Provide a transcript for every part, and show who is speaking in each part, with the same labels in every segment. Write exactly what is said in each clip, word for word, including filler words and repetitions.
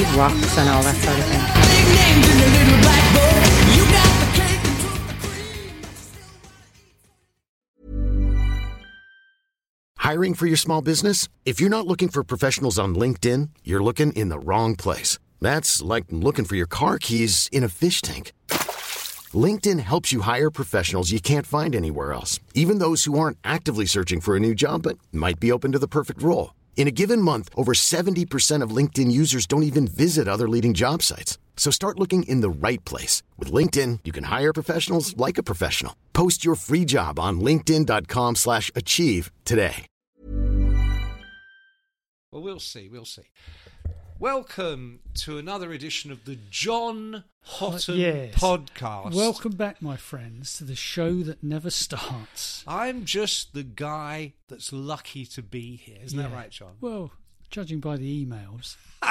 Speaker 1: rocks and all that sort of thing.
Speaker 2: Hiring for your small business? If you're not looking for professionals on LinkedIn, you're looking in the wrong place. That's like looking for your car keys in a fish tank. LinkedIn helps you hire professionals you can't find anywhere else, even those who aren't actively searching for a new job but might be open to the perfect role. In a given month, over seventy percent of LinkedIn users don't even visit other leading job sites. So start looking in the right place. With LinkedIn, you can hire professionals like a professional. Post your free job on linkedin.com slash achieve today.
Speaker 3: Well, we'll see, we'll see. Welcome to another edition of the John Hotton
Speaker 4: uh, yes.
Speaker 3: podcast.
Speaker 4: Welcome back, my friends, to the show that never starts.
Speaker 3: I'm just the guy that's lucky to be here. Isn't
Speaker 4: yeah.
Speaker 3: that right, John?
Speaker 4: Well, judging by the emails.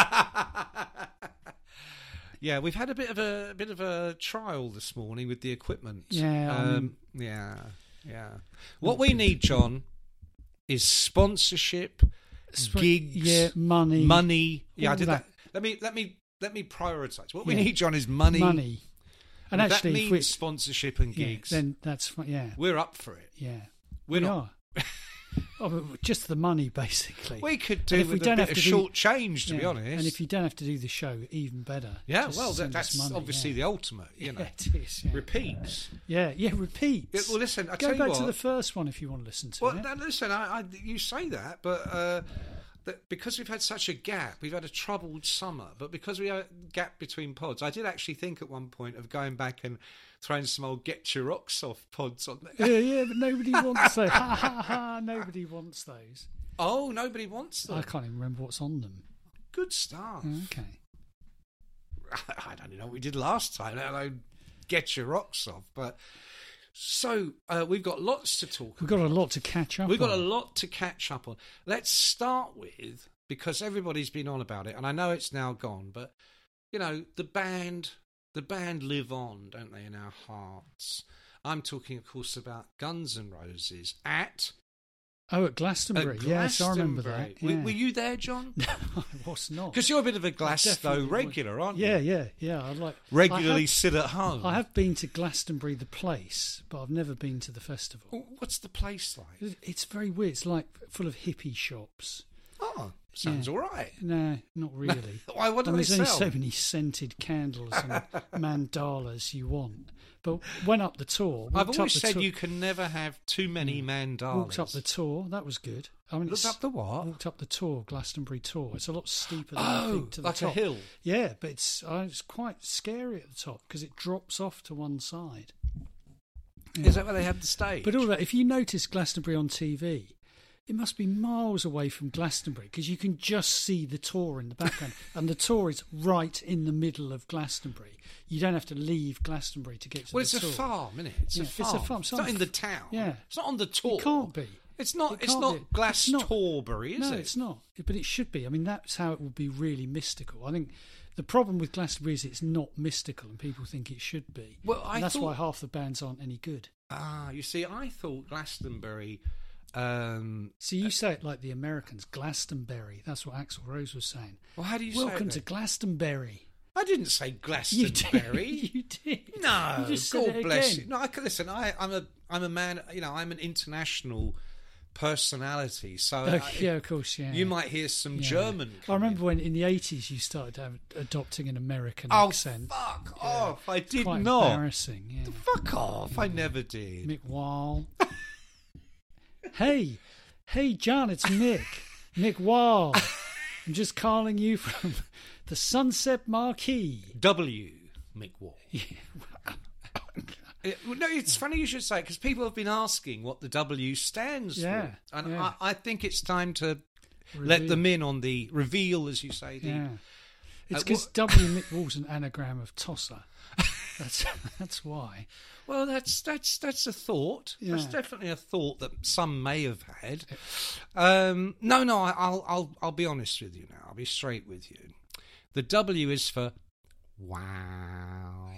Speaker 3: Yeah, we've had a bit of a, a bit of a trial this morning with the equipment.
Speaker 4: Yeah,
Speaker 3: um,
Speaker 4: I mean,
Speaker 3: yeah, yeah. What we need, John, is sponsorship,
Speaker 4: Sp-
Speaker 3: gigs,
Speaker 4: yeah, money,
Speaker 3: money. Yeah, I
Speaker 4: all
Speaker 3: did that.
Speaker 4: that.
Speaker 3: Let me let me let me prioritise. What we
Speaker 4: Yeah.
Speaker 3: need, John, is money.
Speaker 4: money, and
Speaker 3: if
Speaker 4: actually,
Speaker 3: that
Speaker 4: if
Speaker 3: means
Speaker 4: we,
Speaker 3: sponsorship and
Speaker 4: yeah,
Speaker 3: gigs.
Speaker 4: then that's fi- yeah,
Speaker 3: We're up for it.
Speaker 4: yeah,
Speaker 3: We're
Speaker 4: we
Speaker 3: not.
Speaker 4: are. Oh, but just the money, basically.
Speaker 3: We could do
Speaker 4: And if
Speaker 3: with
Speaker 4: we
Speaker 3: a
Speaker 4: don't
Speaker 3: bit
Speaker 4: have
Speaker 3: of
Speaker 4: to do-
Speaker 3: short change, to be
Speaker 4: Yeah,
Speaker 3: honest.
Speaker 4: And if you don't have to do the show, even better.
Speaker 3: yeah,
Speaker 4: Just
Speaker 3: well, that,
Speaker 4: send us
Speaker 3: that's
Speaker 4: money,
Speaker 3: obviously
Speaker 4: yeah.
Speaker 3: the ultimate, you know.
Speaker 4: Yeah, it is. Yeah.
Speaker 3: Repeats.
Speaker 4: Yeah, yeah, repeat.
Speaker 3: Yeah, well, listen, I
Speaker 4: Go
Speaker 3: tell you
Speaker 4: back
Speaker 3: what.
Speaker 4: to the first one if you want to listen to
Speaker 3: Well,
Speaker 4: it.
Speaker 3: now, listen, I, I, you say that, but uh, that because we've had such a gap, we've had a troubled summer, but because we had a gap between pods, I did actually think at one point of going back and throwing some old Get Your Rocks Off pods on there.
Speaker 4: Yeah, yeah, but nobody wants those. Ha ha ha! Nobody wants those.
Speaker 3: Oh, nobody wants them.
Speaker 4: I can't even remember what's on them.
Speaker 3: Good stuff.
Speaker 4: Okay.
Speaker 3: I don't know what we did last time. I don't Get Your Rocks Off, but so uh, we've got lots to talk
Speaker 4: We've
Speaker 3: about.
Speaker 4: got a lot to catch up
Speaker 3: We've got a
Speaker 4: on.
Speaker 3: lot to catch up on. Let's start with, because everybody's been on about it, and I know it's now gone, but, you know, the band, the band live on, don't they, in our hearts? I'm talking, of course, about Guns N' Roses at...
Speaker 4: Oh, at Glastonbury.
Speaker 3: at
Speaker 4: Yes, I remember
Speaker 3: Glastonbury.
Speaker 4: that. Yeah.
Speaker 3: Were, were you there, John?
Speaker 4: No, I was not.
Speaker 3: Because you're a bit of a Glasgow
Speaker 4: definitely was.
Speaker 3: regular, aren't
Speaker 4: Yeah,
Speaker 3: you?
Speaker 4: yeah, yeah. I like
Speaker 3: Regularly
Speaker 4: I have,
Speaker 3: sit at home.
Speaker 4: I have been to Glastonbury, the place, but I've never been to the festival.
Speaker 3: What's the place like?
Speaker 4: It's very weird. It's like full of hippie shops.
Speaker 3: Oh, sounds
Speaker 4: Yeah.
Speaker 3: all right.
Speaker 4: No, not really.
Speaker 3: Why? What do
Speaker 4: and
Speaker 3: they
Speaker 4: there's only
Speaker 3: sell?
Speaker 4: so many scented candles and mandalas you want. But went up the tour.
Speaker 3: I've
Speaker 4: walked
Speaker 3: always
Speaker 4: up the
Speaker 3: said
Speaker 4: tour-
Speaker 3: you can never have too many mandalas.
Speaker 4: Walked up the tour. That was good. I mean,
Speaker 3: Looked
Speaker 4: it's-
Speaker 3: up the what?
Speaker 4: Walked up the tour, Glastonbury tour. It's a lot steeper than
Speaker 3: Oh,
Speaker 4: you think to the
Speaker 3: like a
Speaker 4: top.
Speaker 3: hill?
Speaker 4: Yeah, but it's uh, it's quite scary at the top because it drops off to one side. Yeah.
Speaker 3: Is that where they have the stage?
Speaker 4: But all that, if you notice Glastonbury on T V, it must be miles away from Glastonbury because you can just see the tour in the background, and the tour is right in the middle of Glastonbury. You don't have to leave Glastonbury to get to
Speaker 3: well,
Speaker 4: the
Speaker 3: it's
Speaker 4: tour.
Speaker 3: a farm, isn't it? It's
Speaker 4: Yeah,
Speaker 3: a
Speaker 4: it's a
Speaker 3: farm.
Speaker 4: farm.
Speaker 3: It's
Speaker 4: Some
Speaker 3: not in the
Speaker 4: f-
Speaker 3: town.
Speaker 4: yeah.
Speaker 3: It's not on the tour.
Speaker 4: It can't be.
Speaker 3: It's not.
Speaker 4: It
Speaker 3: it's
Speaker 4: can't
Speaker 3: not
Speaker 4: be. It's not-
Speaker 3: Glastonbury, is
Speaker 4: no,
Speaker 3: it?
Speaker 4: it's not. But it should be. I mean, that's how it would be really mystical. I think the problem with Glastonbury is it's not mystical, and people think it should be.
Speaker 3: Well, I
Speaker 4: and that's
Speaker 3: thought-
Speaker 4: why half the bands aren't any good.
Speaker 3: Ah, you see, I thought Glastonbury. Um,
Speaker 4: So you say it like the Americans, Glastonbury. That's what Axl Rose was saying.
Speaker 3: well, how do you say
Speaker 4: Welcome
Speaker 3: it
Speaker 4: to
Speaker 3: then?
Speaker 4: Glastonbury.
Speaker 3: I didn't say
Speaker 4: You
Speaker 3: Glastonbury.
Speaker 4: did. You did.
Speaker 3: No,
Speaker 4: You just said
Speaker 3: God
Speaker 4: it
Speaker 3: bless
Speaker 4: again.
Speaker 3: you. No, I can listen. I, I'm a, I'm a man. You know, I'm an international personality. So
Speaker 4: Oh,
Speaker 3: I-
Speaker 4: yeah, of course, yeah.
Speaker 3: you might hear some
Speaker 4: Yeah.
Speaker 3: German.
Speaker 4: I
Speaker 3: come
Speaker 4: remember
Speaker 3: in.
Speaker 4: when in the eighties you started have, adopting an American
Speaker 3: Oh,
Speaker 4: accent.
Speaker 3: fuck
Speaker 4: Yeah.
Speaker 3: off! I did
Speaker 4: Quite
Speaker 3: not.
Speaker 4: embarrassing. Yeah.
Speaker 3: Fuck off! I never did.
Speaker 4: Mick Wall. hey, hey, John, it's Mick. Mick Wall. I'm just calling you from the Sunset Marquee.
Speaker 3: W. McWall. It- well, no, it's funny you should say because people have been asking what the W stands
Speaker 4: Yeah,
Speaker 3: for, and
Speaker 4: yeah.
Speaker 3: I, I think it's time to let
Speaker 4: Reveal.
Speaker 3: them in on the reveal, as you say. The,
Speaker 4: Yeah. It's
Speaker 3: Uh,
Speaker 4: because
Speaker 3: what-
Speaker 4: W. Mick Wall's an anagram of tosser. That's that's why.
Speaker 3: Well, that's that's that's a thought. That's
Speaker 4: Yeah.
Speaker 3: definitely a thought that some may have had. Um, no, no, I- I'll I'll I'll be honest with you now. I'll be straight with you. The W is for wow,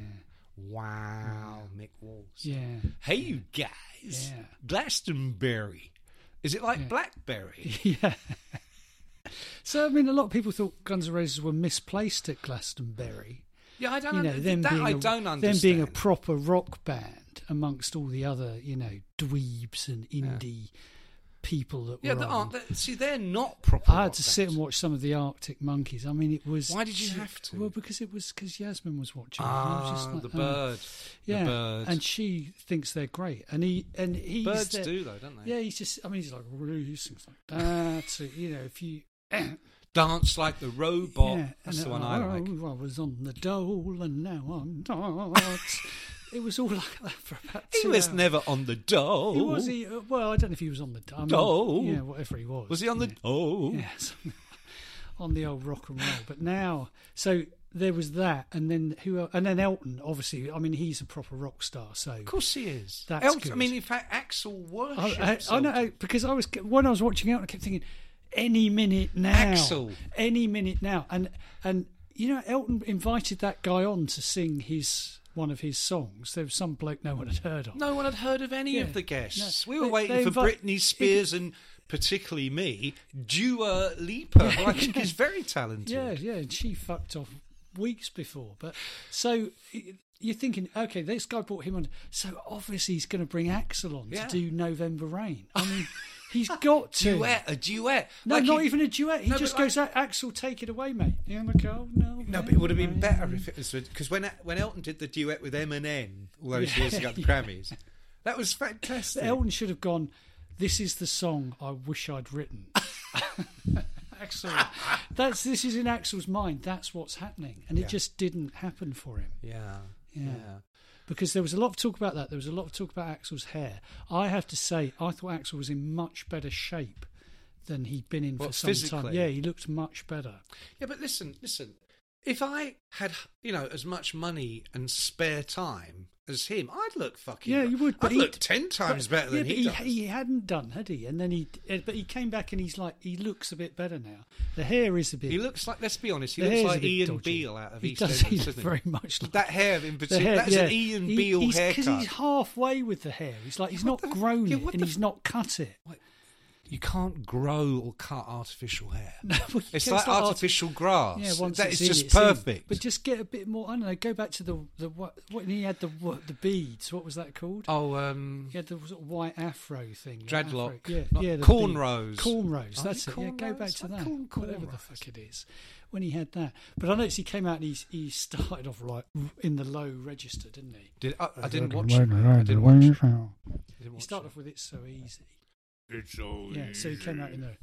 Speaker 3: wow, Mick Walls.
Speaker 4: Yeah.
Speaker 3: Hey, you guys,
Speaker 4: Yeah.
Speaker 3: Glastonbury. Is it like
Speaker 4: Yeah.
Speaker 3: Blackberry?
Speaker 4: Yeah. So, I mean, a lot of people thought Guns N' Roses were misplaced at Glastonbury.
Speaker 3: Yeah, I don't
Speaker 4: You know,
Speaker 3: know.
Speaker 4: them
Speaker 3: That
Speaker 4: being
Speaker 3: I
Speaker 4: a,
Speaker 3: don't
Speaker 4: them
Speaker 3: understand.
Speaker 4: being a proper rock band amongst all the other, you know, dweebs and indie people that
Speaker 3: yeah,
Speaker 4: were
Speaker 3: they
Speaker 4: on.
Speaker 3: aren't. They, see, they're not proper.
Speaker 4: I had
Speaker 3: rock
Speaker 4: to sit
Speaker 3: bands.
Speaker 4: and watch some of the Arctic Monkeys. I mean, it was.
Speaker 3: Why did you have to?
Speaker 4: Well, because it was because Yasmin was watching. and I was
Speaker 3: Ah,
Speaker 4: just like,
Speaker 3: the
Speaker 4: oh.
Speaker 3: bird.
Speaker 4: Yeah,
Speaker 3: the bird.
Speaker 4: and she thinks they're great, and he and he's
Speaker 3: Birds
Speaker 4: there-
Speaker 3: do though, don't they?
Speaker 4: Yeah, he's just. I mean, he's like really things like that. So, you know, if you.
Speaker 3: Dance like the robot.
Speaker 4: Yeah,
Speaker 3: That's
Speaker 4: and
Speaker 3: the one
Speaker 4: oh,
Speaker 3: I like.
Speaker 4: I was on the dole and now I'm not. It was all like that for about
Speaker 3: He
Speaker 4: two
Speaker 3: was
Speaker 4: hours.
Speaker 3: never on the dole.
Speaker 4: He was he. uh, Well, I don't know if he was on the I mean,
Speaker 3: Dole?
Speaker 4: Yeah, whatever he was.
Speaker 3: Was he on the
Speaker 4: yeah.
Speaker 3: dole?
Speaker 4: Yes, on the old rock and roll. But now, so there was that, and then who? el- And then Elton, obviously. I mean, he's a proper rock star. So
Speaker 3: Of course he is.
Speaker 4: That's
Speaker 3: Elton,
Speaker 4: good.
Speaker 3: I mean, in fact, Axel
Speaker 4: I,
Speaker 3: worships
Speaker 4: I, I know
Speaker 3: Elton.
Speaker 4: because I was when I was watching Elton, I kept thinking, any minute now,
Speaker 3: Axel.
Speaker 4: any minute now, and and you know, Elton invited that guy on to sing his. One of his songs. There was some bloke no one had heard of.
Speaker 3: No one had heard of any
Speaker 4: Yeah.
Speaker 3: of the guests.
Speaker 4: No.
Speaker 3: We were
Speaker 4: They-
Speaker 3: waiting
Speaker 4: they
Speaker 3: for
Speaker 4: invite-
Speaker 3: Britney Spears and particularly me, Dua Lipa, who I think is very talented.
Speaker 4: Yeah, yeah, and she fucked off weeks before. But so y- you're thinking, okay, this guy brought him on, so obviously he's going to bring Axel on
Speaker 3: Yeah.
Speaker 4: to do November Rain. I mean, he's got to.
Speaker 3: Duet, a duet.
Speaker 4: No,
Speaker 3: Like
Speaker 4: not
Speaker 3: he-
Speaker 4: even a duet. He
Speaker 3: No,
Speaker 4: just
Speaker 3: but
Speaker 4: goes, Axel, take it away, mate. Yeah, I'm like, oh, no.
Speaker 3: No, but it would have been better if it was because when when Elton did the duet with Eminem all those
Speaker 4: Yeah,
Speaker 3: years ago at the
Speaker 4: yeah.
Speaker 3: Grammys, that was fantastic.
Speaker 4: Elton should have gone, this is the song I wish I'd written. Axel, that's this is in Axel's mind. That's what's happening, and
Speaker 3: Yeah.
Speaker 4: it just didn't happen for him.
Speaker 3: yeah,
Speaker 4: Yeah.
Speaker 3: yeah.
Speaker 4: Because there was a lot of talk about that. There was a lot of talk about Axel's hair. I have to say, I thought Axel was in much better shape than he'd been in
Speaker 3: What,
Speaker 4: for some time.
Speaker 3: physically?
Speaker 4: Yeah, he looked much better.
Speaker 3: Yeah, but listen, listen. If I had, you know, as much money and spare time as him, I'd look fucking.
Speaker 4: Yeah, you would, but
Speaker 3: I'd
Speaker 4: he-
Speaker 3: look ten times
Speaker 4: But-
Speaker 3: better than
Speaker 4: yeah,
Speaker 3: he,
Speaker 4: but
Speaker 3: does.
Speaker 4: he, he hadn't done, had he? And then he, eh, but he came back and he's like, he looks a bit better now. The hair is a bit.
Speaker 3: He looks like. Let's be honest. He
Speaker 4: the
Speaker 3: looks
Speaker 4: hair's a
Speaker 3: like
Speaker 4: bit
Speaker 3: Ian
Speaker 4: dodgy.
Speaker 3: Beale out of
Speaker 4: he
Speaker 3: EastEnders,
Speaker 4: does, he
Speaker 3: doesn't
Speaker 4: looks
Speaker 3: he?
Speaker 4: very much like
Speaker 3: That hair in
Speaker 4: the
Speaker 3: particular.
Speaker 4: hair.
Speaker 3: That's
Speaker 4: yeah.
Speaker 3: an Ian
Speaker 4: He-
Speaker 3: Beale
Speaker 4: he's,
Speaker 3: haircut.
Speaker 4: Because he's halfway with the hair. He's like he's
Speaker 3: What
Speaker 4: not
Speaker 3: the-
Speaker 4: grown
Speaker 3: yeah,
Speaker 4: it
Speaker 3: what
Speaker 4: and
Speaker 3: the
Speaker 4: he's
Speaker 3: f-
Speaker 4: not cut it.
Speaker 3: You can't grow or cut artificial hair.
Speaker 4: No, well,
Speaker 3: It's
Speaker 4: yeah,
Speaker 3: like
Speaker 4: arti-
Speaker 3: artificial grass.
Speaker 4: Yeah, once
Speaker 3: that
Speaker 4: it's
Speaker 3: is
Speaker 4: in,
Speaker 3: just
Speaker 4: it's in.
Speaker 3: perfect.
Speaker 4: But just get a bit more. I don't know. Go back to the the what when he had the what, the beads. What was that called?
Speaker 3: oh, um,
Speaker 4: He had the sort of white afro thing. the
Speaker 3: dreadlock.
Speaker 4: afro- Yeah,
Speaker 3: Not-
Speaker 4: yeah. the
Speaker 3: cornrows.
Speaker 4: bead. Cornrows.
Speaker 3: Are
Speaker 4: That's
Speaker 3: they
Speaker 4: it. Yeah, go back
Speaker 3: cornrows?
Speaker 4: to
Speaker 3: I
Speaker 4: that.
Speaker 3: call them
Speaker 4: Whatever the
Speaker 3: cornrows.
Speaker 4: fuck it is. When he had that, but I noticed he came out and he he started off like in the low register, didn't he?
Speaker 3: Did, I, I didn't watch it. mate. I didn't watch it. I didn't
Speaker 4: He
Speaker 3: watch
Speaker 4: started
Speaker 3: it.
Speaker 4: off with "It's So Easy."
Speaker 3: It's so
Speaker 4: Yeah, so he came out in the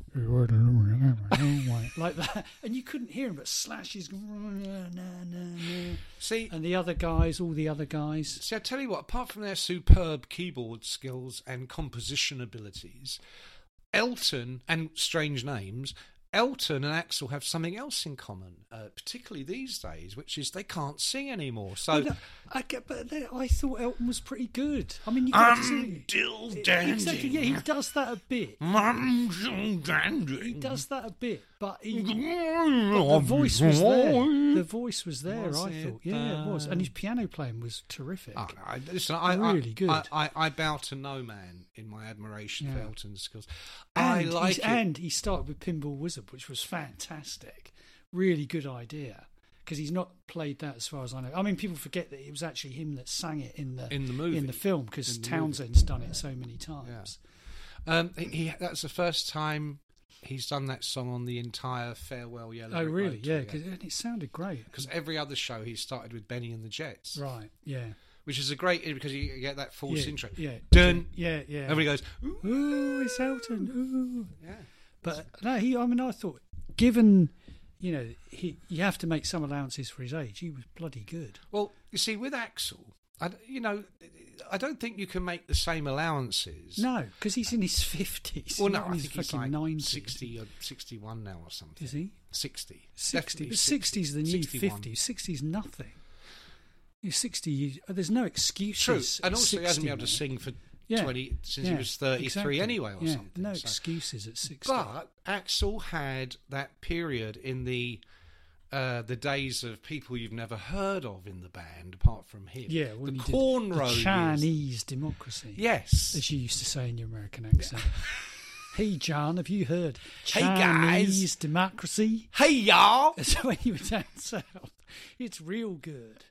Speaker 3: easy.
Speaker 4: like that, and you couldn't hear him, but Slash is going, "Nah, nah, nah."
Speaker 3: See,
Speaker 4: And the other guys, all the other guys,
Speaker 3: see, I tell you what. Apart from their superb keyboard skills and composition abilities, Elton and strange names. Elton and Axl have something else in common, uh, particularly these days, which is they can't sing anymore. So,
Speaker 4: Well, no, I get, but they- I thought Elton was pretty good. I mean, you got to see
Speaker 3: I'm still dandy.
Speaker 4: exactly. Yeah, he does that a bit.
Speaker 3: I'm still dandy.
Speaker 4: He does that a bit, but he, but
Speaker 3: The
Speaker 4: the voice was there. The voice was there.
Speaker 3: Was
Speaker 4: I
Speaker 3: it?
Speaker 4: thought, yeah, it was, and his piano playing was terrific.
Speaker 3: Oh, no, I, listen, I,
Speaker 4: Really
Speaker 3: I,
Speaker 4: good.
Speaker 3: I, I, I bow to no man in my admiration for
Speaker 4: Yeah.
Speaker 3: Elton's skills.
Speaker 4: And
Speaker 3: I
Speaker 4: he's-
Speaker 3: like it.
Speaker 4: and he started with Pinball Wizard, which was fantastic. Really good idea. Because he's not played that as far as I know. I mean, people forget that it was actually him that sang it in the
Speaker 3: In the movie.
Speaker 4: in the film, because
Speaker 3: In the
Speaker 4: Townsend's done it so many times.
Speaker 3: Um, he, he that's the first time he's done that song on the entire Farewell Yellow.
Speaker 4: Oh,
Speaker 3: Brick
Speaker 4: really?
Speaker 3: Road
Speaker 4: Yeah,
Speaker 3: tour,
Speaker 4: because it sounded great.
Speaker 3: Because every other show he started with Benny and the Jets,
Speaker 4: Right, yeah.
Speaker 3: which is a great because you get that false
Speaker 4: yeah,
Speaker 3: intro.
Speaker 4: Yeah.
Speaker 3: Dun.
Speaker 4: Yeah, yeah.
Speaker 3: Everybody goes, ooh.
Speaker 4: Ooh, it's Elton. Ooh.
Speaker 3: Yeah.
Speaker 4: But no, he. I mean, I thought, given, you know, he, you have to make some allowances for his age. He was bloody good.
Speaker 3: Well, you see, with Axl, I, you know, I don't think you can make the same allowances.
Speaker 4: No, because he's in his fifties.
Speaker 3: Well, no,
Speaker 4: not
Speaker 3: I
Speaker 4: in his
Speaker 3: think he's
Speaker 4: fucking
Speaker 3: like
Speaker 4: nineties.
Speaker 3: sixty or sixty-one now or something.
Speaker 4: Is he?
Speaker 3: Sixty.
Speaker 4: Sixty.
Speaker 3: Definitely
Speaker 4: But sixty's the new
Speaker 3: sixty-one.
Speaker 4: fifty. Sixty's nothing. You're sixty. You, there's no excuses.
Speaker 3: True,
Speaker 4: at
Speaker 3: and also he hasn't
Speaker 4: sixty,
Speaker 3: been able to
Speaker 4: mate.
Speaker 3: sing for
Speaker 4: Yeah.
Speaker 3: twenty since he
Speaker 4: Yeah,
Speaker 3: was thirty-three
Speaker 4: exactly.
Speaker 3: anyway, or
Speaker 4: yeah,
Speaker 3: something.
Speaker 4: No
Speaker 3: so.
Speaker 4: excuses at sixty.
Speaker 3: But Axl had that period in the uh, the days of people you've never heard of in the band, apart from him.
Speaker 4: yeah, when
Speaker 3: the
Speaker 4: you did
Speaker 3: cornrow
Speaker 4: the
Speaker 3: years.
Speaker 4: Chinese democracy,
Speaker 3: Yes,
Speaker 4: as you used to say in your American accent. Hey, John, have you heard
Speaker 3: Hey,
Speaker 4: Chinese
Speaker 3: guys.
Speaker 4: democracy?
Speaker 3: Hey, y'all.
Speaker 4: So when you were down south, it's real good.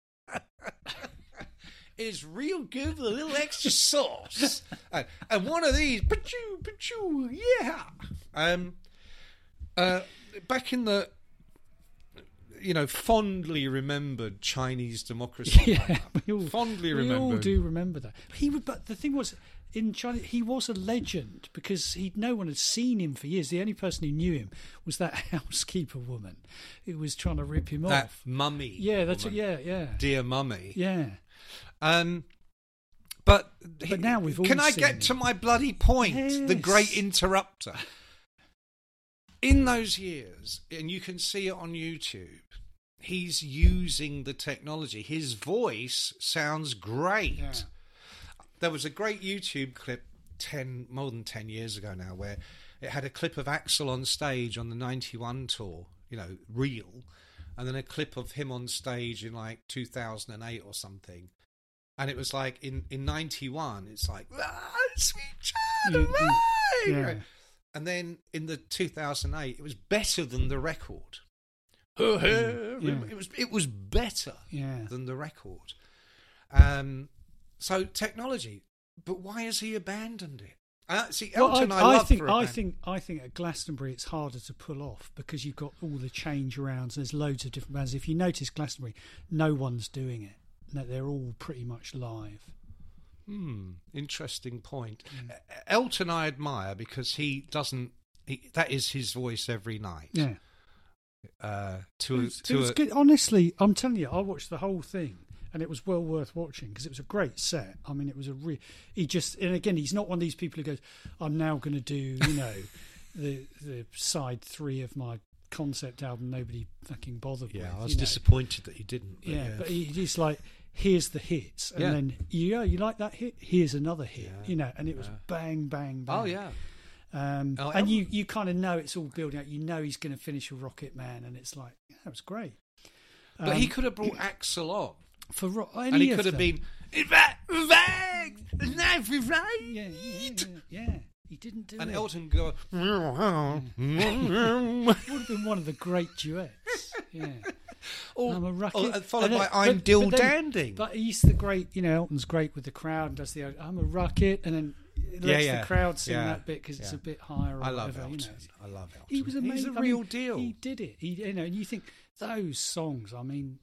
Speaker 3: It's real good with a little extra sauce. and, and one of these, pachoo, pachoo, yeah. Um, uh, back in the, you know, fondly remembered Chinese democracy.
Speaker 4: Yeah, we all,
Speaker 3: Fondly
Speaker 4: we all
Speaker 3: remembered.
Speaker 4: do remember that. He would, but the thing was, in China, he was a legend because he no one had seen him for years. The only person who knew him was that housekeeper woman who was trying to rip him
Speaker 3: That
Speaker 4: off.
Speaker 3: mummy.
Speaker 4: Yeah, that's
Speaker 3: woman.
Speaker 4: what, yeah, yeah,
Speaker 3: Dear mummy.
Speaker 4: yeah.
Speaker 3: Um, but
Speaker 4: But now we've all
Speaker 3: can I
Speaker 4: seen
Speaker 3: get
Speaker 4: him.
Speaker 3: to my bloody point? The
Speaker 4: Yes.
Speaker 3: great interrupter. In those years, and you can see it on YouTube, he's using the technology. His voice sounds great.
Speaker 4: Yeah.
Speaker 3: There was a great YouTube clip ten more than ten years ago now, where it had a clip of Axl on stage on the ninety-one tour, you know, real, and then a clip of him on stage in like two thousand eight or something. And it was like in, in ninety-one, it's like, ah, sweet child of
Speaker 4: Mm, mm,
Speaker 3: mine.
Speaker 4: yeah.
Speaker 3: And then in the two thousand eight, it was better than the record. It was it was better
Speaker 4: Yeah.
Speaker 3: than the record. Um, so technology, but why has he abandoned it? Uh, see,
Speaker 4: Well,
Speaker 3: Elton,
Speaker 4: I,
Speaker 3: I,
Speaker 4: I
Speaker 3: love
Speaker 4: think
Speaker 3: for
Speaker 4: I
Speaker 3: abandon-
Speaker 4: think I think at Glastonbury it's harder to pull off because you've got all the change arounds. There's loads of different bands. If you notice Glastonbury, no one's doing it. No, they're all pretty much live.
Speaker 3: Hmm, interesting point. Uh, Elton, I admire because he doesn't. He, that is his voice every night.
Speaker 4: Yeah,
Speaker 3: Uh,
Speaker 4: it
Speaker 3: to a,
Speaker 4: was,
Speaker 3: to
Speaker 4: it was
Speaker 3: a,
Speaker 4: good. Honestly, I'm telling you, I watched the whole thing, and it was well worth watching because it was a great set. I mean, it was a re- he just and again, he's not one of these people who goes, "I'm now going to do you know the the side three of my concept album nobody fucking bothered with."
Speaker 3: yeah, I was
Speaker 4: you know.
Speaker 3: disappointed that he didn't. But
Speaker 4: Yeah,
Speaker 3: yeah,
Speaker 4: but he, he's like, here's the hits, and
Speaker 3: Yeah.
Speaker 4: then yeah, you like that hit? Here's another hit,
Speaker 3: Yeah,
Speaker 4: you know, and it was
Speaker 3: yeah.
Speaker 4: bang, bang, bang.
Speaker 3: Oh yeah.
Speaker 4: um,
Speaker 3: Oh,
Speaker 4: and
Speaker 3: El-
Speaker 4: you you kind of know it's all building up. You know he's going to finish with Rocket Man, and it's like yeah, that was great.
Speaker 3: But
Speaker 4: Um,
Speaker 3: he could have brought Axl on,
Speaker 4: for Ro- any
Speaker 3: and he
Speaker 4: of
Speaker 3: could have
Speaker 4: them.
Speaker 3: been. "Is that right? Is that right?"
Speaker 4: yeah, yeah, yeah, yeah. He didn't do
Speaker 3: And
Speaker 4: it.
Speaker 3: Elton go.
Speaker 4: Would have been one of the great duets. Yeah.
Speaker 3: Or,
Speaker 4: I'm a rocket.
Speaker 3: or- and followed
Speaker 4: And then-
Speaker 3: by "I'm
Speaker 4: but-
Speaker 3: Dill
Speaker 4: but then-
Speaker 3: Danding."
Speaker 4: But he's the great, you know, Elton's great with the crowd and does the I'm a rocket, and then lets
Speaker 3: Yeah, yeah,
Speaker 4: the crowd sing
Speaker 3: yeah,
Speaker 4: that bit because it's
Speaker 3: yeah.
Speaker 4: a bit higher. Or
Speaker 3: I love
Speaker 4: whatever,
Speaker 3: Elton.
Speaker 4: You know.
Speaker 3: I love Elton.
Speaker 4: He was amazing.
Speaker 3: He's a
Speaker 4: I
Speaker 3: real
Speaker 4: mean,
Speaker 3: deal.
Speaker 4: He did it. He, you know, and you think those songs. I mean,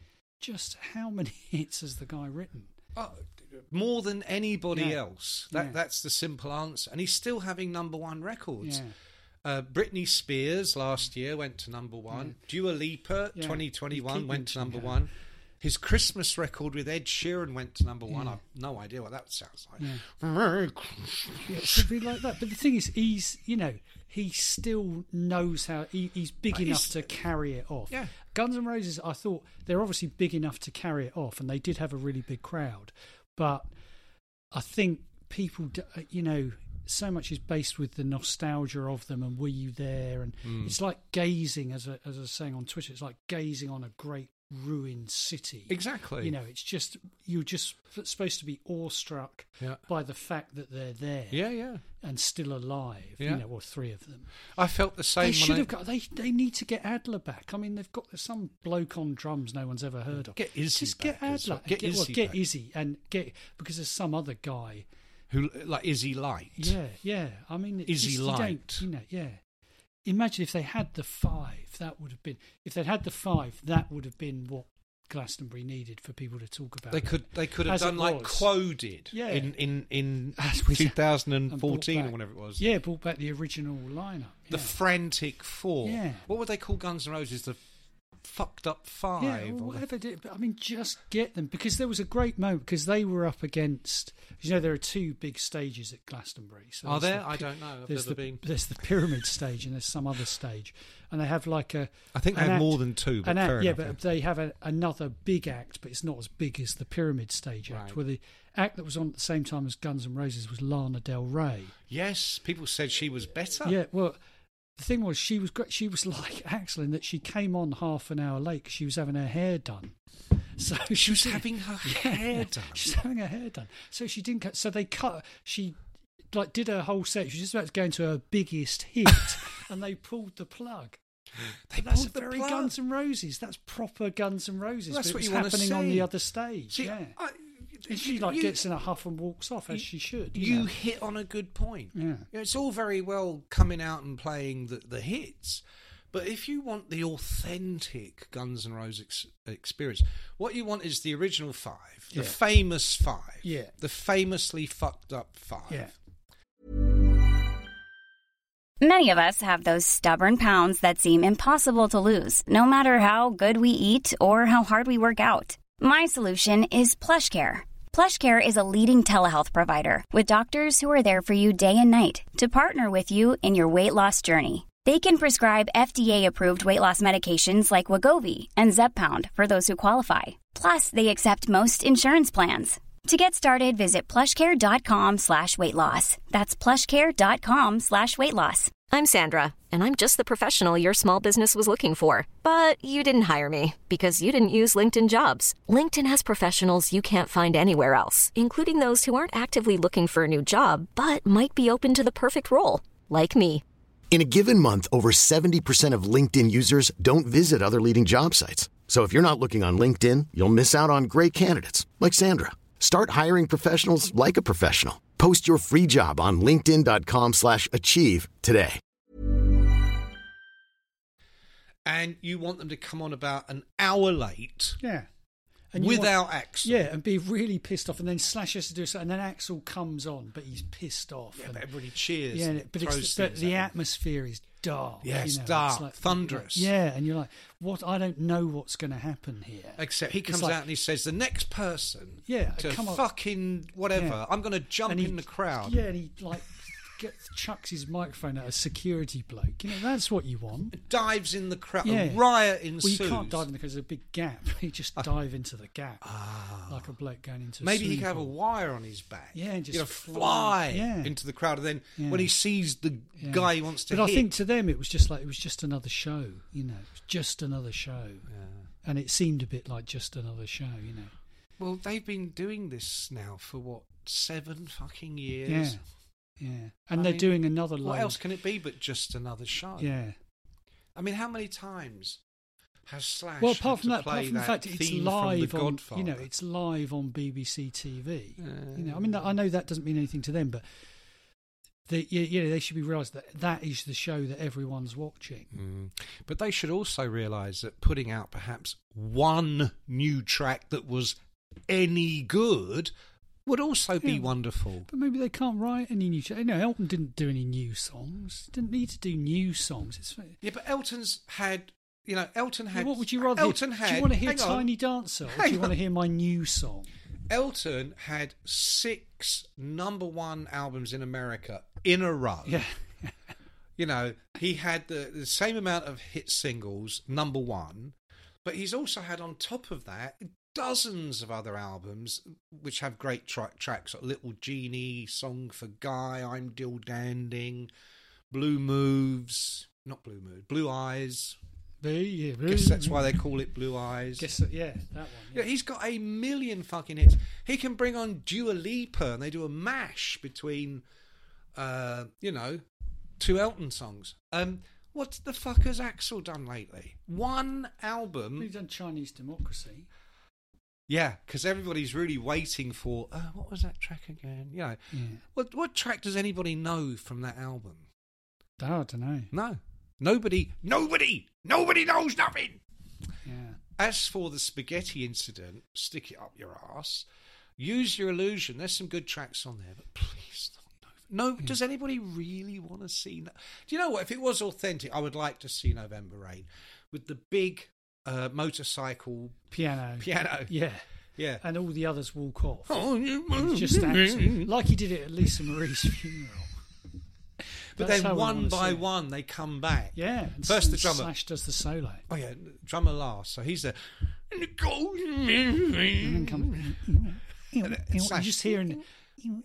Speaker 4: just how many hits has the guy written?
Speaker 3: Oh, more than anybody
Speaker 4: Yeah.
Speaker 3: else. That
Speaker 4: Yeah.
Speaker 3: that's the simple answer. And he's still having number one records.
Speaker 4: Yeah.
Speaker 3: Uh, Britney Spears last year went to number one. Dua Lipa
Speaker 4: Yeah.
Speaker 3: twenty
Speaker 4: You
Speaker 3: twenty-one
Speaker 4: keep
Speaker 3: went to
Speaker 4: mentioning
Speaker 3: number
Speaker 4: her.
Speaker 3: one. His Christmas record with Ed Sheeran went to number one.
Speaker 4: Yeah.
Speaker 3: I've no idea what that sounds like.
Speaker 4: Yeah.
Speaker 3: Merry
Speaker 4: Yeah, it should be like that. But the thing is, he's you know he still knows how he, he's big
Speaker 3: But
Speaker 4: enough
Speaker 3: he's-
Speaker 4: to carry it off.
Speaker 3: Yeah.
Speaker 4: Guns N' Roses, I thought they're obviously big enough to carry it off, and they did have a really big crowd. But I think people, d- uh, you know, so much is based with the nostalgia of them and were you there? And
Speaker 3: Mm.
Speaker 4: it's like gazing, as I, as I was saying on Twitter, it's like gazing on a great ruined city.
Speaker 3: Exactly.
Speaker 4: You know, it's just you're just supposed to be awestruck
Speaker 3: Yeah.
Speaker 4: by the fact that they're there
Speaker 3: Yeah, yeah.
Speaker 4: and still alive.
Speaker 3: Yeah.
Speaker 4: You know, or three of them.
Speaker 3: I felt the same.
Speaker 4: They
Speaker 3: when
Speaker 4: should
Speaker 3: I-
Speaker 4: have got. They they need to get Adler back. I mean, they've got some bloke on drums no one's ever heard of.
Speaker 3: Get Izzy
Speaker 4: Just
Speaker 3: back
Speaker 4: get
Speaker 3: as
Speaker 4: Adler.
Speaker 3: well. Get
Speaker 4: well,
Speaker 3: Izzy
Speaker 4: get
Speaker 3: back.
Speaker 4: Izzy and get because there's some other guy.
Speaker 3: who like Izzy Light.
Speaker 4: Yeah, yeah. I mean, it's
Speaker 3: Izzy
Speaker 4: just, you don't-
Speaker 3: Light.
Speaker 4: You know, yeah. Imagine if they had the five. That would have been. If they'd had the five, that would have been what Glastonbury needed for people to talk about.
Speaker 3: They
Speaker 4: it.
Speaker 3: could they could have
Speaker 4: As it
Speaker 3: done like
Speaker 4: was.
Speaker 3: Quo did
Speaker 4: Yeah.
Speaker 3: in in in
Speaker 4: As we-
Speaker 3: two thousand
Speaker 4: and
Speaker 3: fourteen
Speaker 4: brought
Speaker 3: or whatever it was.
Speaker 4: Yeah, brought back the original lineup.
Speaker 3: The
Speaker 4: yeah.
Speaker 3: Frantic Four.
Speaker 4: Yeah.
Speaker 3: What would they call Guns N' Roses? The fucked up five.
Speaker 4: Yeah, or
Speaker 3: or the-
Speaker 4: whatever. It is. But I mean, just get them because there was a great moment because they were up against. You know, there are two big stages at Glastonbury. So
Speaker 3: Are
Speaker 4: there's
Speaker 3: there?
Speaker 4: the
Speaker 3: I
Speaker 4: pi-
Speaker 3: don't know. I've
Speaker 4: There's
Speaker 3: never
Speaker 4: the
Speaker 3: been.
Speaker 4: there's the pyramid stage and there's some other stage, and they have like a.
Speaker 3: I think they
Speaker 4: an
Speaker 3: have more
Speaker 4: act-
Speaker 3: than two. But
Speaker 4: an act-
Speaker 3: fair
Speaker 4: yeah,
Speaker 3: enough,
Speaker 4: but they have a, another big act, but it's not as big as the pyramid stage act.
Speaker 3: Right.
Speaker 4: Where the act that was on at the same time as Guns N' Roses was Lana Del Rey.
Speaker 3: yes, people said she was better.
Speaker 4: Yeah, well, the thing was, she was great. She was like Axl in that she came on half an hour late because she was having her hair done. So
Speaker 3: She was
Speaker 4: didn't-
Speaker 3: having her
Speaker 4: Yeah,
Speaker 3: hair done.
Speaker 4: She's having her hair done. So she didn't cut. So they cut. She like did her whole set. She was just about to go into her biggest hit, and they pulled the plug.
Speaker 3: They
Speaker 4: But that's
Speaker 3: pulled the
Speaker 4: very
Speaker 3: plug.
Speaker 4: Guns N' Roses. That's proper Guns N' Roses.
Speaker 3: That's
Speaker 4: but
Speaker 3: what
Speaker 4: it
Speaker 3: you
Speaker 4: was
Speaker 3: wanna
Speaker 4: happening on
Speaker 3: see.
Speaker 4: the other stage.
Speaker 3: See,
Speaker 4: yeah.
Speaker 3: I,
Speaker 4: And she like
Speaker 3: you-
Speaker 4: gets in a huff and walks off as she should. You,
Speaker 3: You
Speaker 4: know.
Speaker 3: hit on a good point.
Speaker 4: Yeah.
Speaker 3: You know, it's all very well coming out and playing the, the hits, but if you want the authentic Guns N' Roses ex- experience, what you want is the original five, the
Speaker 4: Yeah.
Speaker 3: famous five,
Speaker 4: Yeah.
Speaker 3: the famously fucked up five.
Speaker 4: Yeah.
Speaker 1: Many of us have those stubborn pounds that seem impossible to lose, no matter how good we eat or how hard we work out. My solution is PlushCare. PlushCare is a leading telehealth provider with doctors who are there for you day and night to partner with you in your weight loss journey. They can prescribe F D A-approved weight loss medications like Wegovy and Zepbound for those who qualify. Plus, they accept most insurance plans. To get started, visit plushcare.com slash weight loss. That's plushcare.com slash weight loss.
Speaker 5: I'm Sandra, and I'm just the professional your small business was looking for. But you didn't hire me because you didn't use LinkedIn Jobs. LinkedIn has professionals you can't find anywhere else, including those who aren't actively looking for a new job, but might be open to the perfect role, like me.
Speaker 2: In a given month, over seventy percent of LinkedIn users don't visit other leading job sites. So if you're not looking on LinkedIn, you'll miss out on great candidates like Sandra. Start hiring professionals like a professional. Post your free job on linkedin.com slash achieve today.
Speaker 3: And you want them to come on about an hour late
Speaker 4: Yeah. And you
Speaker 3: without
Speaker 4: want,
Speaker 3: Axl.
Speaker 4: Yeah, and be really pissed off, and then Slash has to do something, and then Axl comes on, but he's pissed off.
Speaker 3: Yeah,
Speaker 4: and,
Speaker 3: but everybody cheers.
Speaker 4: yeah,
Speaker 3: and
Speaker 4: but,
Speaker 3: throws
Speaker 4: it's, but
Speaker 3: things
Speaker 4: the
Speaker 3: at them.
Speaker 4: atmosphere is dark.
Speaker 3: Yeah, it's
Speaker 4: you know,
Speaker 3: dark,
Speaker 4: like-
Speaker 3: thunderous.
Speaker 4: Yeah, and you're like, what? I don't know what's going to happen here.
Speaker 3: Except he
Speaker 4: It's
Speaker 3: comes
Speaker 4: like-
Speaker 3: out and he says, the next person
Speaker 4: Yeah,
Speaker 3: to
Speaker 4: come on.
Speaker 3: fucking whatever,
Speaker 4: Yeah.
Speaker 3: I'm going to jump
Speaker 4: And he-
Speaker 3: in the crowd.
Speaker 4: Yeah, and he like gets, chucks his microphone at a security bloke. You know, that's what you want.
Speaker 3: Dives in the crowd.
Speaker 4: Yeah.
Speaker 3: A riot
Speaker 4: Well,
Speaker 3: ensues.
Speaker 4: you can't dive in because there's a big gap. You just dive into the gap like a bloke going into. A
Speaker 3: Maybe he
Speaker 4: swimming
Speaker 3: could have a
Speaker 4: pool.
Speaker 3: wire on his back.
Speaker 4: Yeah, and just
Speaker 3: you know,
Speaker 4: fly.
Speaker 3: fly
Speaker 4: Yeah.
Speaker 3: into the crowd, and then
Speaker 4: Yeah.
Speaker 3: when he sees the
Speaker 4: Yeah.
Speaker 3: guy he wants to
Speaker 4: But
Speaker 3: hit,
Speaker 4: I think to them it was just like it was just another show. You know, it was just another show, and it seemed a bit like just another show. You know.
Speaker 3: well, they've been doing this now for what seven fucking years.
Speaker 4: Yeah. Yeah, and
Speaker 3: I
Speaker 4: they're
Speaker 3: mean,
Speaker 4: doing another load.
Speaker 3: What else can it be but just another show?
Speaker 4: Yeah.
Speaker 3: I mean, how many times has Slash?
Speaker 4: Well,
Speaker 3: had
Speaker 4: apart from
Speaker 3: to
Speaker 4: that, apart
Speaker 3: play
Speaker 4: from the
Speaker 3: that
Speaker 4: fact it's
Speaker 3: theme
Speaker 4: live
Speaker 3: from The
Speaker 4: on,
Speaker 3: Godfather?
Speaker 4: you know, it's live on B B C T V.
Speaker 3: Uh,
Speaker 4: you know, I mean, I know that doesn't mean anything to them, but they, you you know, they should be realised that that is the show that everyone's watching.
Speaker 3: Mm. But they should also realise that putting out perhaps one new track that was any good would also be
Speaker 4: Yeah.
Speaker 3: wonderful.
Speaker 4: But maybe they can't write any new. You know, Elton didn't do any new songs. Didn't need to do new songs. It's
Speaker 3: Yeah, but Elton's had, you know, Elton had.
Speaker 4: what would you rather?
Speaker 3: Elton
Speaker 4: hear?
Speaker 3: had.
Speaker 4: Do you want to hear
Speaker 3: hang on.
Speaker 4: Tiny Dancer, or do
Speaker 3: Hang
Speaker 4: you want to
Speaker 3: on.
Speaker 4: hear my new song?
Speaker 3: Elton had six number one albums in America in a row.
Speaker 4: Yeah,
Speaker 3: You know, he had the, the same amount of hit singles, number one, but he's also had on top of that dozens of other albums which have great tra- tracks like Little Genie, Song for Guy, I'm Dill Danding, Blue Moves, not Blue Moves, Blue Eyes.
Speaker 4: yeah.
Speaker 3: I guess that's why they call it Blue Eyes.
Speaker 4: Guess that, yeah, that one.
Speaker 3: Yeah,
Speaker 4: Yeah.
Speaker 3: he's got a million fucking hits. He can bring on Dua Lipa and they do a mash between, uh, you know, two Elton songs. Um, what the fuck has Axl done lately? One album.
Speaker 4: We've done Chinese Democracy.
Speaker 3: Yeah, because everybody's really waiting for, uh, what was that track again? You know,
Speaker 4: Yeah,
Speaker 3: what what track does anybody know from that album?
Speaker 4: I don't know.
Speaker 3: No. Nobody, nobody, nobody knows nothing.
Speaker 4: Yeah.
Speaker 3: As for the spaghetti incident, stick it up your ass. Use Your Illusion. There's some good tracks on there, but please don't. No, does anybody really want to see? No- Do you know what? If it was authentic, I would like to see November Rain with the big uh, motorcycle
Speaker 4: Piano.
Speaker 3: piano.
Speaker 4: Yeah.
Speaker 3: Yeah.
Speaker 4: And all the others walk off.
Speaker 3: Oh,
Speaker 4: It's just Axl. Like he did it at Lisa Marie's funeral.
Speaker 3: But
Speaker 4: That's
Speaker 3: then
Speaker 4: how we
Speaker 3: one
Speaker 4: wanna
Speaker 3: by
Speaker 4: see it.
Speaker 3: one they come back.
Speaker 4: Yeah. And
Speaker 3: First the
Speaker 4: S-
Speaker 3: drummer.
Speaker 4: Slash does the solo.
Speaker 3: Oh yeah, drummer last. So he's the and it goes
Speaker 4: And then come,
Speaker 3: And it-
Speaker 4: you're
Speaker 3: Slash.
Speaker 4: just hearing
Speaker 3: and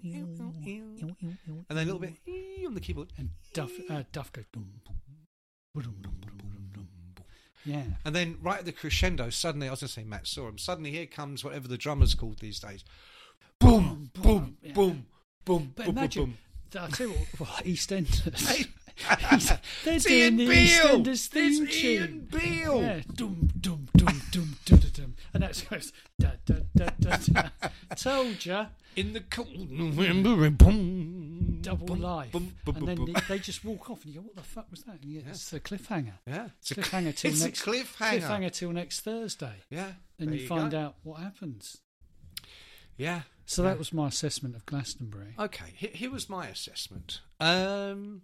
Speaker 3: then a little bit on the keyboard.
Speaker 4: and Duff uh, Duff goes boom, boom, boom, boom, boom, boom, boom. Yeah.
Speaker 3: And then right at the crescendo, suddenly I was going to say Matt Sorum. Suddenly here comes whatever the drummer's called these days. Boom, boom,
Speaker 4: Yeah.
Speaker 3: boom, boom,
Speaker 4: But
Speaker 3: boom,
Speaker 4: imagine,
Speaker 3: boom, boom.
Speaker 4: I tell you what, what EastEnders.
Speaker 3: Hey.
Speaker 4: They're
Speaker 3: It's
Speaker 4: doing
Speaker 3: Ian
Speaker 4: the
Speaker 3: Beale.
Speaker 4: EastEnders theme
Speaker 3: It's
Speaker 4: tune.
Speaker 3: Ian Beale.
Speaker 4: Yeah, dum dum dum dum dum dum, dum. And that's goes da da da da da. Told ya.
Speaker 3: In the cold November, and boom,
Speaker 4: Double
Speaker 3: boom,
Speaker 4: life.
Speaker 3: boom, boom,
Speaker 4: And then
Speaker 3: boom,
Speaker 4: they, they just walk off, and you go, "What the fuck was that?" And yeah, it's a cliffhanger.
Speaker 3: yeah, it's a
Speaker 4: Cliffhanger till
Speaker 3: it's
Speaker 4: next
Speaker 3: a cliffhanger.
Speaker 4: cliffhanger till next Thursday.
Speaker 3: Yeah,
Speaker 4: Then
Speaker 3: there
Speaker 4: you find
Speaker 3: go.
Speaker 4: out what happens.
Speaker 3: Yeah.
Speaker 4: So
Speaker 3: yeah.
Speaker 4: that was my assessment of Glastonbury.
Speaker 3: Okay. Here, here was my assessment. Um,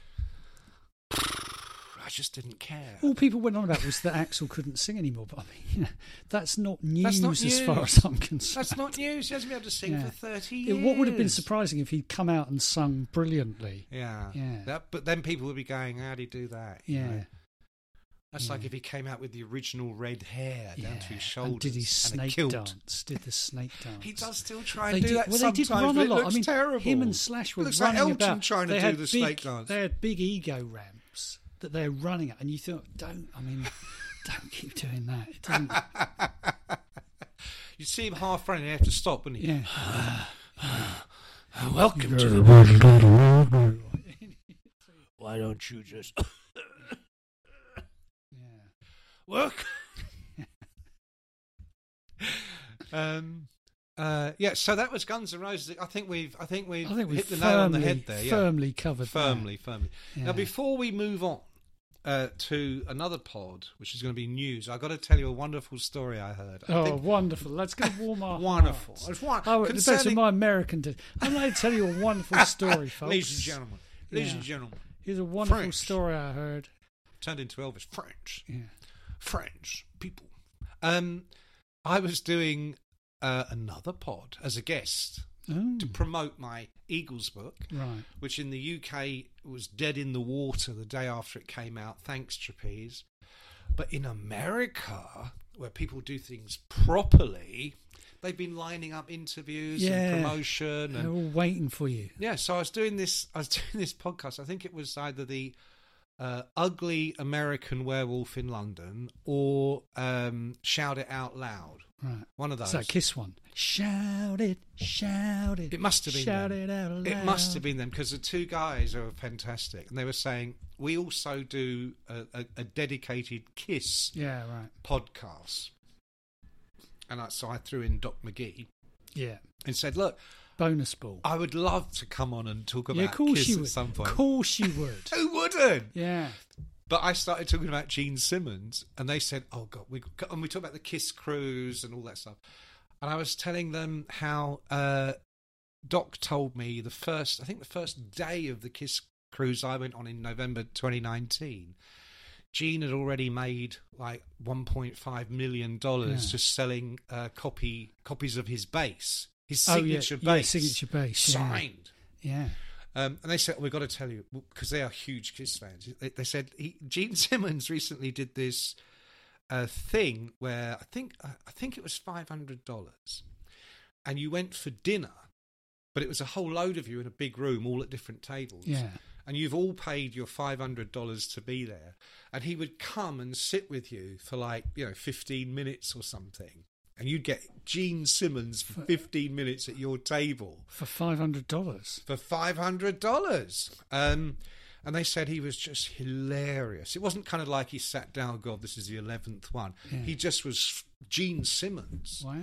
Speaker 3: I just didn't care.
Speaker 4: All people went on about was that Axel couldn't sing anymore, but I mean, you know, that's not news
Speaker 3: That's not
Speaker 4: as far
Speaker 3: news.
Speaker 4: as I'm concerned.
Speaker 3: That's not news. He hasn't been able to sing
Speaker 4: Yeah.
Speaker 3: for thirty
Speaker 4: It-
Speaker 3: years.
Speaker 4: What would have been surprising if he'd come out and sung brilliantly.
Speaker 3: Yeah.
Speaker 4: Yeah.
Speaker 3: That, but then people would be going, "How'd he do that?" You
Speaker 4: Yeah.
Speaker 3: know? That's
Speaker 4: Yeah.
Speaker 3: like if he came out with the original red hair down
Speaker 4: Yeah.
Speaker 3: to his shoulders
Speaker 4: And did his
Speaker 3: and a
Speaker 4: snake
Speaker 3: kilt.
Speaker 4: dance? Did the snake dance?
Speaker 3: He does still try
Speaker 4: They
Speaker 3: and do
Speaker 4: did,
Speaker 3: that
Speaker 4: well,
Speaker 3: sometimes.
Speaker 4: they did run
Speaker 3: but
Speaker 4: a
Speaker 3: it
Speaker 4: lot.
Speaker 3: looks
Speaker 4: I mean,
Speaker 3: terrible.
Speaker 4: him and Slash were
Speaker 3: It looks like
Speaker 4: running
Speaker 3: Elton
Speaker 4: about.
Speaker 3: trying to
Speaker 4: they
Speaker 3: do
Speaker 4: had
Speaker 3: the
Speaker 4: big,
Speaker 3: snake dance.
Speaker 4: They had big ego ramps that they're running at, and you thought, "Don't." I mean, don't keep doing that. It doesn't.
Speaker 3: You see him half running, you have to stop, wouldn't you?
Speaker 4: Yeah.
Speaker 3: Welcome to the. Why don't you just
Speaker 4: Yeah.
Speaker 3: work? um. Uh, yeah, so that was Guns N' Roses. I think we've, I think we've,
Speaker 4: I think we
Speaker 3: hit the
Speaker 4: firmly,
Speaker 3: nail on the head there. Yeah.
Speaker 4: firmly covered that.
Speaker 3: firmly, firmly.
Speaker 4: Yeah.
Speaker 3: Now, before we move on uh, to another pod, which is going to be news, I've got to tell you a wonderful story I heard. I
Speaker 4: Oh,
Speaker 3: think
Speaker 4: wonderful! Let's go warm our
Speaker 3: wonderful.
Speaker 4: hearts.
Speaker 3: It's one-
Speaker 4: Oh, the best of
Speaker 3: concerning-
Speaker 4: my American. T- I'm going to tell you a wonderful story, folks.
Speaker 3: Ladies and gentlemen, ladies
Speaker 4: Yeah.
Speaker 3: and gentlemen,
Speaker 4: Here's a wonderful
Speaker 3: French.
Speaker 4: story I heard.
Speaker 3: turned into Elvis. French,
Speaker 4: Yeah.
Speaker 3: French people. Um, I was doing uh, another pod as a guest
Speaker 4: Oh,
Speaker 3: to promote my Eagles book,
Speaker 4: right.
Speaker 3: which in the U K was dead in the water the day after it came out. Thanks, Trapeze. But in America, where people do things properly, they've been lining up interviews
Speaker 4: Yeah.
Speaker 3: and promotion.
Speaker 4: They're
Speaker 3: And
Speaker 4: all waiting for you.
Speaker 3: yeah, so I was doing this. I was doing this podcast. I think it was either the uh, Ugly American Werewolf in London or um, Shout It Out Loud.
Speaker 4: Right.
Speaker 3: One of those.
Speaker 4: It's that Kiss one. Shout it, shout it.
Speaker 3: It must have been
Speaker 4: Shout
Speaker 3: them.
Speaker 4: it out loud.
Speaker 3: It must have been them because the two guys are fantastic, and they were saying we also do a, a, a dedicated Kiss
Speaker 4: Yeah, right.
Speaker 3: podcast. And I, so I threw in Doc McGee
Speaker 4: Yeah.
Speaker 3: and said, "Look,
Speaker 4: Bonus ball.
Speaker 3: I would love to come on and talk about
Speaker 4: yeah, of course
Speaker 3: Kiss
Speaker 4: you
Speaker 3: at
Speaker 4: would.
Speaker 3: some point."
Speaker 4: Of course you would.
Speaker 3: Who wouldn't?
Speaker 4: Yeah.
Speaker 3: But I started talking about Gene Simmons, and they said, "Oh God," we and we talked about the Kiss cruise and all that stuff. And I was telling them how uh, Doc told me the first, I think the first day of the Kiss cruise I went on in November twenty nineteen, Gene had already made like one point five million dollars
Speaker 4: Yeah.
Speaker 3: just selling uh, copy copies of his bass, his
Speaker 4: Oh, yeah.
Speaker 3: signature
Speaker 4: Yeah,
Speaker 3: bass,
Speaker 4: signature bass, yeah.
Speaker 3: signed.
Speaker 4: Yeah.
Speaker 3: Um, and they said, oh, "We've got to tell you," because they are huge Kiss fans. They, they said he, Gene Simmons recently did this uh, thing where I think I think it was five hundred dollars, and you went for dinner, but it was a whole load of you in a big room, all at different tables.
Speaker 4: Yeah.
Speaker 3: And you've all paid your five hundred dollars to be there, and he would come and sit with you for like you know fifteen minutes or something. And you'd get Gene Simmons for fifteen minutes at your table.
Speaker 4: For five hundred dollars.
Speaker 3: For five hundred dollars. Um, and they said he was just hilarious. It wasn't kind of like he sat down, oh, God, this is the eleventh one.
Speaker 4: Yeah.
Speaker 3: He just was Gene Simmons.
Speaker 4: Wow.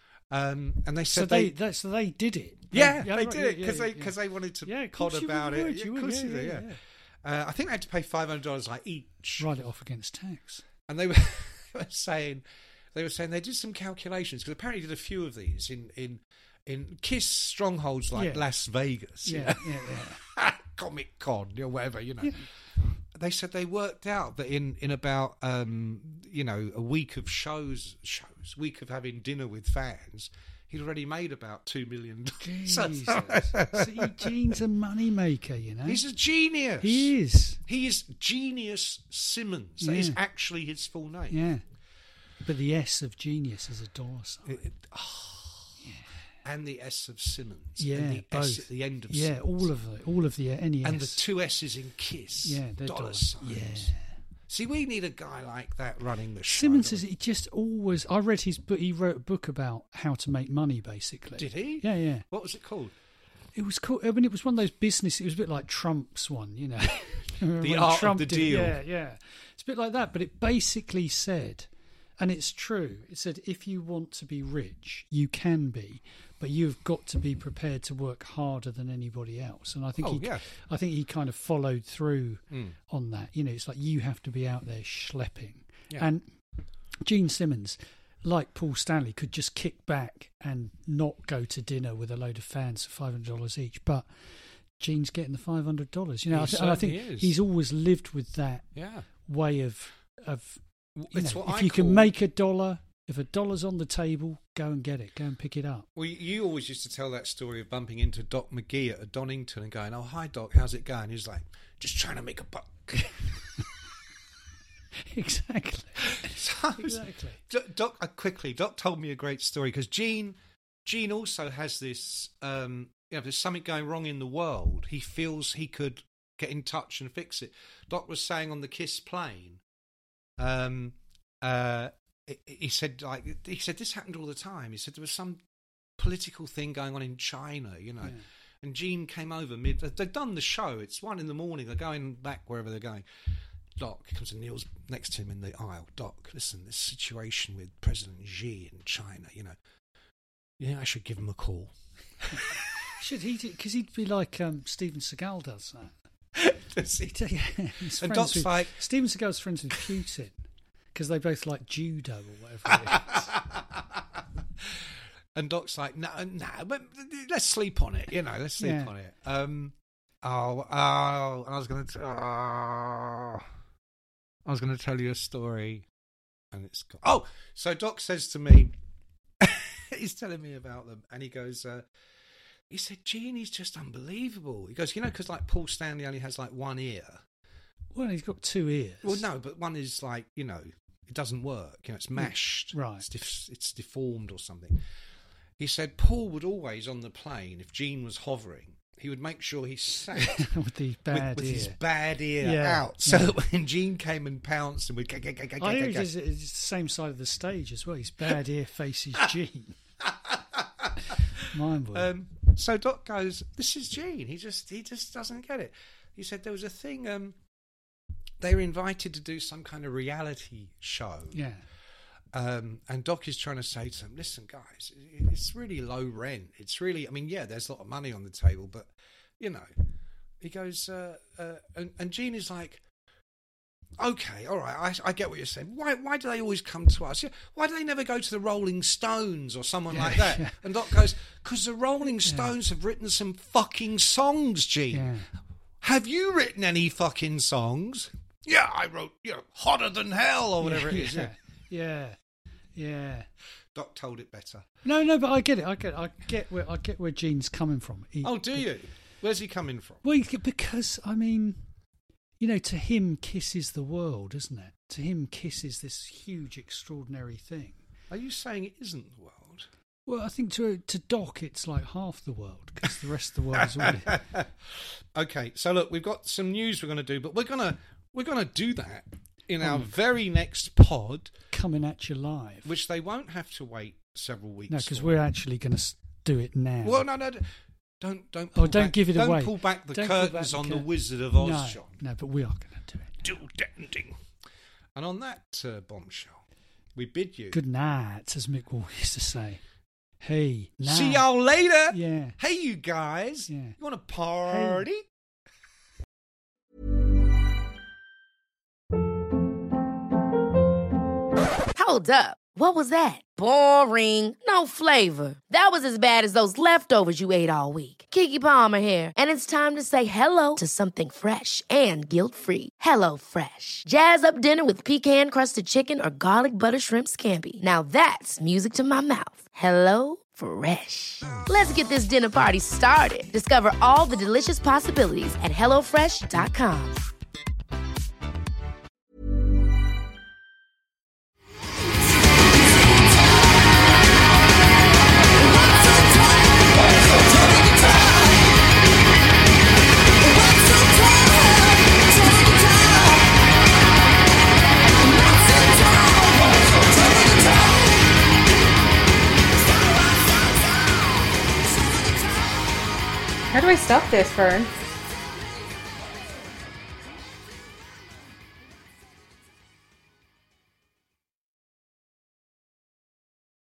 Speaker 3: Um, and they
Speaker 4: So
Speaker 3: said
Speaker 4: they,
Speaker 3: they...
Speaker 4: they so they did it.
Speaker 3: yeah,
Speaker 4: Yeah,
Speaker 3: they
Speaker 4: right,
Speaker 3: did it
Speaker 4: yeah,
Speaker 3: because
Speaker 4: yeah,
Speaker 3: they,
Speaker 4: yeah.
Speaker 3: cause they wanted to
Speaker 4: Yeah, of
Speaker 3: pod
Speaker 4: course you
Speaker 3: about
Speaker 4: would,
Speaker 3: it.
Speaker 4: would,
Speaker 3: Yeah,
Speaker 4: you
Speaker 3: of
Speaker 4: would,
Speaker 3: course
Speaker 4: yeah,
Speaker 3: you did,
Speaker 4: yeah,
Speaker 3: yeah. Uh, I think they had to pay five hundred dollars like each.
Speaker 4: Write it off against tax.
Speaker 3: And they were, they were saying they were saying they did some calculations because apparently did a few of these in in in Kiss strongholds like
Speaker 4: Yeah.
Speaker 3: Las Vegas, you
Speaker 4: Yeah,
Speaker 3: know?
Speaker 4: yeah, yeah.
Speaker 3: Comic Con, or whatever, you know.
Speaker 4: Yeah.
Speaker 3: They said they worked out that in in about um, you know a week of shows shows week of having dinner with fans, he'd already made about two million dollars.
Speaker 4: Jesus. See, Gene's a money maker, you know.
Speaker 3: He's a genius.
Speaker 4: He is.
Speaker 3: He is Genius Simmons. That is
Speaker 4: Yeah.
Speaker 3: actually his full name.
Speaker 4: Yeah. But the S of genius is a dollar sign.
Speaker 3: It- it- oh, and the S of Simmons.
Speaker 4: Yeah,
Speaker 3: and the
Speaker 4: both.
Speaker 3: S at the end of
Speaker 4: Yeah,
Speaker 3: Simmons.
Speaker 4: all of the, all of the N E S.
Speaker 3: And the two S's in Kiss.
Speaker 4: Yeah, they're
Speaker 3: dollar
Speaker 4: dollar-
Speaker 3: signs.
Speaker 4: yeah.
Speaker 3: See, we need a guy like that running the show.
Speaker 4: Simmons
Speaker 3: don't
Speaker 4: is
Speaker 3: we?
Speaker 4: he just always. I read his book. He wrote a book about how to make money, basically.
Speaker 3: Did he?
Speaker 4: Yeah, yeah.
Speaker 3: What was it called?
Speaker 4: It was cool. I mean, it was one of those business. It was a bit like Trump's one, you know.
Speaker 3: The
Speaker 4: When
Speaker 3: art
Speaker 4: Trump
Speaker 3: of the
Speaker 4: did-
Speaker 3: deal.
Speaker 4: Yeah, yeah. It's a bit like that, but it basically said, and it's true. It said, if you want to be rich, you can be, but you've got to be prepared to work harder than anybody else. And I think
Speaker 3: Oh,
Speaker 4: he,
Speaker 3: yeah.
Speaker 4: I think he kind of followed through
Speaker 3: Mm.
Speaker 4: on that. You know, it's like you have to be out there schlepping.
Speaker 3: Yeah.
Speaker 4: And Gene Simmons, like Paul Stanley, could just kick back and not go to dinner with a load of fans for five hundred dollars each. But Gene's getting the five hundred dollars. You know,
Speaker 3: He
Speaker 4: I th- and I think
Speaker 3: certainly is.
Speaker 4: he's always lived with that
Speaker 3: Yeah.
Speaker 4: way of of you
Speaker 3: It's
Speaker 4: know,
Speaker 3: what
Speaker 4: if
Speaker 3: I
Speaker 4: you
Speaker 3: call-
Speaker 4: can make a dollar, if a dollar's on the table, go and get it, go and pick it up.
Speaker 3: Well, you- you always used to tell that story of bumping into Doc McGee at a Donington and going, "Oh, hi, Doc, how's it going?" He was like, "Just trying to make a buck."
Speaker 4: Exactly.
Speaker 3: So,
Speaker 4: Exactly.
Speaker 3: Do- Doc, uh, quickly, Doc told me a great story because Gene, Gene also has this. Um, you know, if there's something going wrong in the world, he feels he could get in touch and fix it. Doc was saying on the KISS plane, um, uh, he, he said like he said this happened all the time. He said there was some political thing going on in China, you know.
Speaker 4: Yeah.
Speaker 3: And Gene came over mid. They've done the show. It's one in the morning. They're going back wherever they're going. Doc comes and kneels next to him in the aisle. Doc, listen, this situation with President Xi in China, you know, you think I should give him a call?
Speaker 4: Should he? Because he'd be like um, Steven Seagal does that.
Speaker 3: Does he?
Speaker 4: Yeah, he's
Speaker 3: And
Speaker 4: friends
Speaker 3: Doc's
Speaker 4: with,
Speaker 3: like-
Speaker 4: Steven Seagal's friends with Putin because they both like judo or whatever it is.
Speaker 3: And Doc's like, no, no, but let's sleep on it, you know, let's sleep
Speaker 4: Yeah.
Speaker 3: on it. Um, oh, oh, I was going to, oh, I was going to tell you a story, and it's got, oh, so Doc says to me, he's telling me about them, and he goes, uh, he said, Gene, he's just unbelievable. He goes, you know, because like Paul Stanley only has like one ear.
Speaker 4: Well, he's got two ears.
Speaker 3: Well, no, but one is like, you know, it doesn't work. You know, it's mashed.
Speaker 4: Right.
Speaker 3: It's, def- it's deformed or something. He said Paul would always, on the plane, if Gene was hovering, he would make sure he sat
Speaker 4: with the bad
Speaker 3: with, with
Speaker 4: ear.
Speaker 3: his bad ear
Speaker 4: Yeah,
Speaker 3: out. So
Speaker 4: yeah.
Speaker 3: that when Gene came and pounced and would go, go, go, go, go,
Speaker 4: I
Speaker 3: go,
Speaker 4: think
Speaker 3: go.
Speaker 4: it's, it's the same side of the stage as well. His bad ear faces Gene. Mind blowing.
Speaker 3: Um, so Doc goes, this is Gene. He just he just doesn't get it. He said there was a thing, um, they were invited to do some kind of reality show.
Speaker 4: yeah.
Speaker 3: Um, and Doc is trying to say to them, listen, guys, it's really low rent. It's really, I mean, yeah, there's a lot of money on the table, but, you know, he goes, uh, uh, and, and Gene is like, okay, all right, I, I get what you're saying. Why why do they always come to us? Yeah, why do they never go to the Rolling Stones or someone
Speaker 4: Yeah,
Speaker 3: like that?
Speaker 4: yeah.
Speaker 3: And Doc goes, because the Rolling Stones have written some fucking songs, Gene.
Speaker 4: Yeah.
Speaker 3: Have you written any fucking songs? Yeah, I wrote, you know, Hotter Than Hell or whatever
Speaker 4: yeah,
Speaker 3: it is. Yeah.
Speaker 4: Yeah. Yeah.
Speaker 3: Doc told it better.
Speaker 4: No, no, but I get it. I get, I get where I get where Gene's coming from. He,
Speaker 3: Oh, do you? Where's he coming from?
Speaker 4: Well, he- because I mean, you know, to him, Kiss is the world, isn't it? To him, Kiss is this huge, extraordinary thing.
Speaker 3: Are you saying it isn't the world?
Speaker 4: Well, I think to to Doc, it's like half the world because the rest of the world is all.
Speaker 3: Okay, so look, we've got some news we're going to do, but we're gonna we're gonna do that in our
Speaker 4: Mm.
Speaker 3: very next pod,
Speaker 4: coming at you live.
Speaker 3: which they won't have to wait several weeks.
Speaker 4: No, because
Speaker 3: for.
Speaker 4: we're actually going to do it now.
Speaker 3: Well, no, no, no. Don't don't.
Speaker 4: Oh,
Speaker 3: Pull
Speaker 4: don't
Speaker 3: back,
Speaker 4: give it
Speaker 3: don't
Speaker 4: away.
Speaker 3: pull back the
Speaker 4: Don't pull back
Speaker 3: curtains
Speaker 4: the
Speaker 3: on the
Speaker 4: cur-
Speaker 3: Wizard of Oz,
Speaker 4: no,
Speaker 3: John.
Speaker 4: no, but we are going to do it.
Speaker 3: Do ding ding. And on that uh, bombshell, we bid you
Speaker 4: Good night, as Mick Wall used to say. Hey, night.
Speaker 3: see y'all later.
Speaker 4: Yeah.
Speaker 3: Hey, you guys.
Speaker 4: Yeah.
Speaker 3: You want to party?
Speaker 6: Hold up. What was that? Boring. No flavor. That was as bad as those leftovers you ate all week. Keke Palmer here, and it's time to say hello to something fresh and guilt-free. Hello Fresh. Jazz up dinner with pecan-crusted chicken or garlic butter shrimp scampi. Now that's music to my mouth. Hello Fresh. Let's get this dinner party started. Discover all the delicious possibilities at hello fresh dot com.
Speaker 7: How do I stop this, Fern?